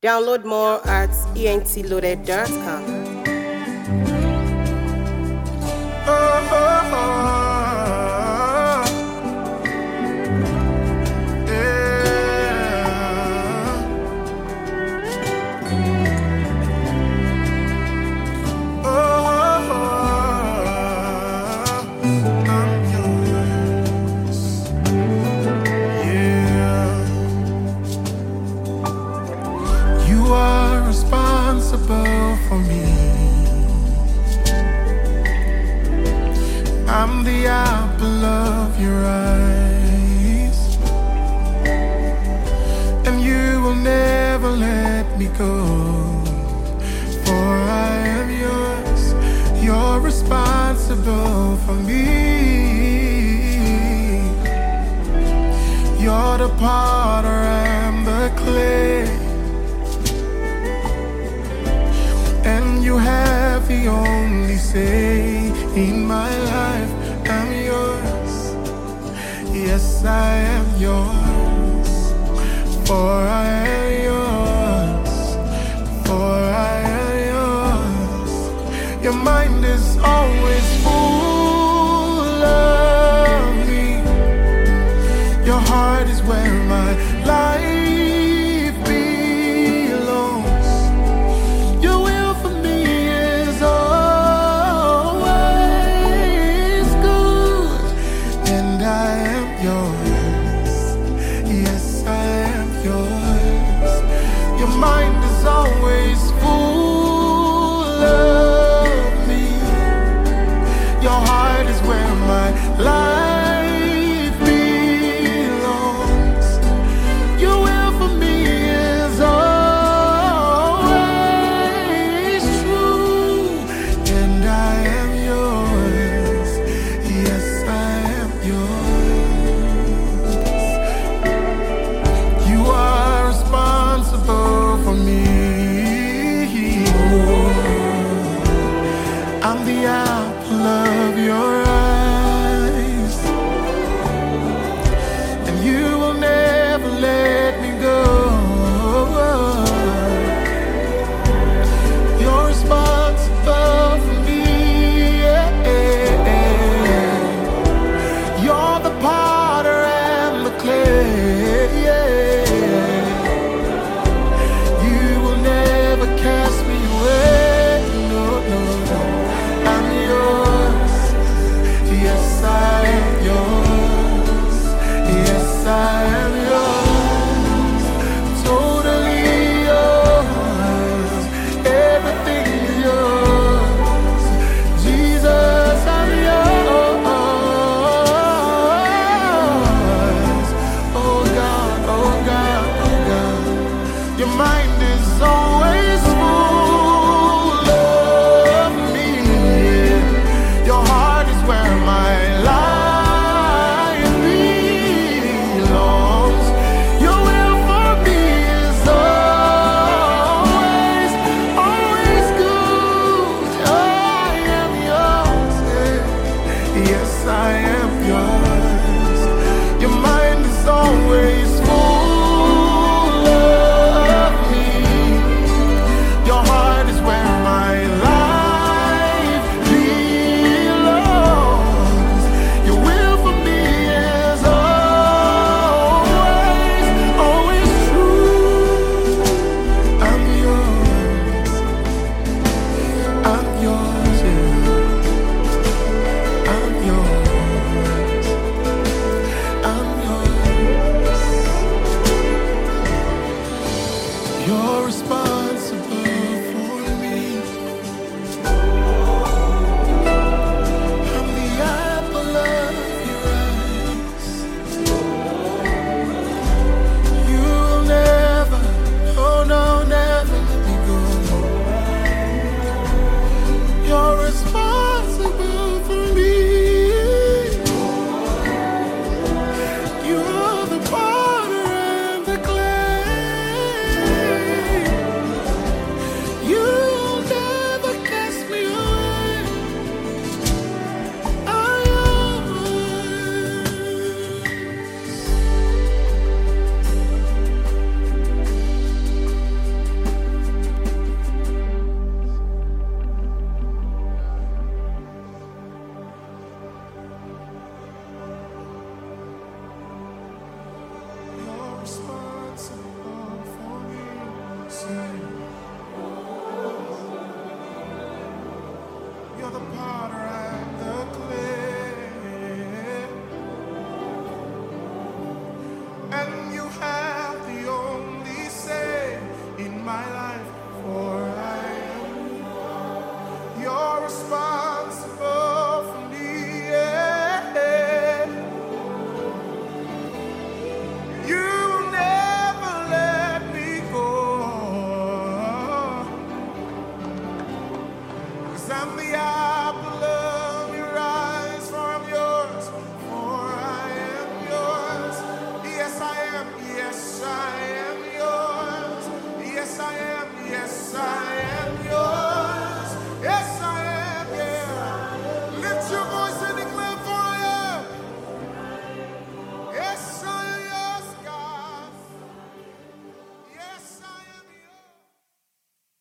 Download more at entloaded.com. You are responsible for me. I'm the apple of your eyes, and you will never let me go. For I am yours. You're responsible for me. You're the potter, I'm the clay, and you have the only say in my life. I'm yours. Yes, I am yours. For I am yours. For I am yours. Your mind is always full of me. Your heart is where my life belongs. Your will for me is always good, and I am yours. Yes, I am yours. Your mind is always full of me. Your heart is where my life belongs. Your will for me is always true, and I am yours. Yes, I am yours. You are responsible for me. I'm the apple of your eyes, and you will never let me go. You're responsible for me. You're the potter and the clay. You will never cast me away. No, no, no. I'm yours. Yes, I am yours. Yes, I am yours. Totally yours. Everything is yours. Jesus, I'm yours. Oh God, oh God, oh God. Your mind is always full of me. Your heart is where my life belongs. Your will for me is always, always good. I am yours. Yes, I am yours. Your mind is always full of me. Your heart is where my life belongs. Your will for me is always, always true. I'm yours. I'm yours. Yeah. I'm yours. I'm yours. You're responsible for me. I'm the apple of your eyes. You'll never, oh no, never let me go. You're responsible for me. You're the potter and the clay. Say, you're the potter and the clay, and you have the only say in my life, for I am you're responsible for me. Yeah. You never let me go, 'cause I'm the apple of your eyes, for I'm yours, for I am yours. Yes, I am, yes, I am yours. Yes, I am, yes, I am.